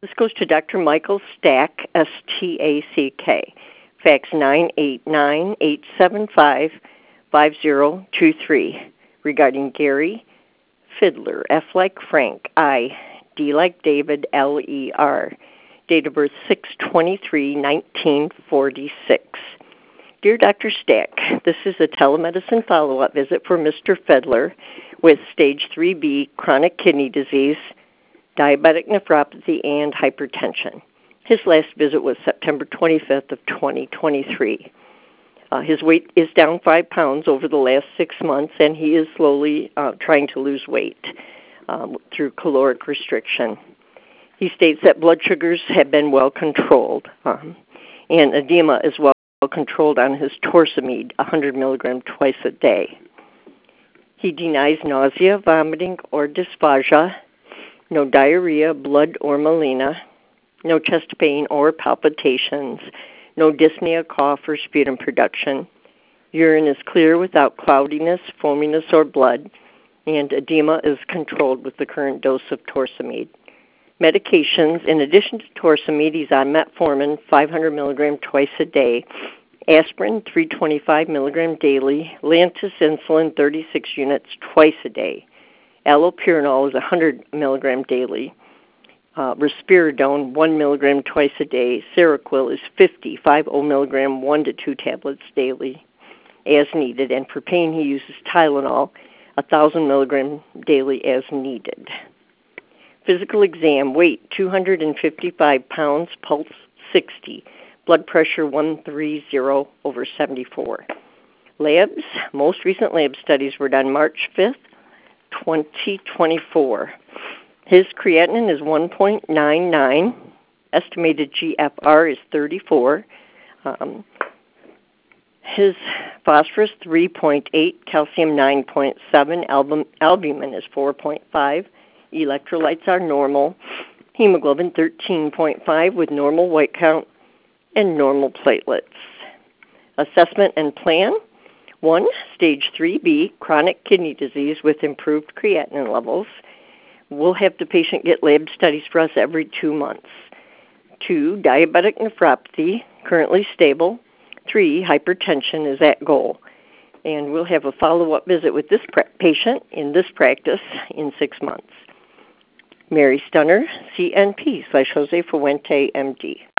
This goes to Dr. Michael Stack, S-T-A-C-K, fax 989-875-5023, regarding Gary Fiddler, F like Frank, I, D like David, L-E-R, date of birth 6/23/1946. Dear Dr. Stack, this is a telemedicine follow-up visit for Mr. Fiddler with stage 3B chronic kidney disease, diabetic nephropathy, and hypertension. His last visit was September 25th of 2023. His weight is down 5 pounds over the last 6 months, and he is slowly trying to lose weight through caloric restriction. He states that blood sugars have been well controlled, and edema is well controlled on his Torsemide, 100 milligram twice a day. He denies nausea, vomiting, or dysphagia, no diarrhea, blood, or melena, no chest pain or palpitations, no dyspnea, cough, or sputum production. Urine is clear without cloudiness, foaminess, or blood, and edema is controlled with the current dose of Torsemide. Medications, in addition to Torsemide, he's on metformin, 500 milligram twice a day, aspirin, 325 milligram daily, Lantus insulin, 36 units twice a day. Allopurinol is 100 milligram daily. Risperidone, 1 milligram twice a day. Seroquel is 50 milligram, 1 to 2 tablets daily as needed. And for pain, he uses Tylenol, 1,000 milligram daily as needed. Physical exam, weight 255 pounds, pulse 60, blood pressure 130/74. Labs, most recent lab studies were done March 5th, 2024. His creatinine is 1.99, estimated GFR is 34. His phosphorus 3.8, calcium 9.7, albumin is 4.5. Electrolytes are normal. Hemoglobin 13.5 with normal white count and normal platelets. Assessment and plan. 1, stage 3B, chronic kidney disease with improved creatinine levels. We'll have the patient get lab studies for us every 2 months. 2, diabetic nephropathy, currently stable. 3, hypertension is at goal. And we'll have a follow-up visit with this patient in this practice in 6 months. Mary Stunner, CNP /Jose Fuente, MD.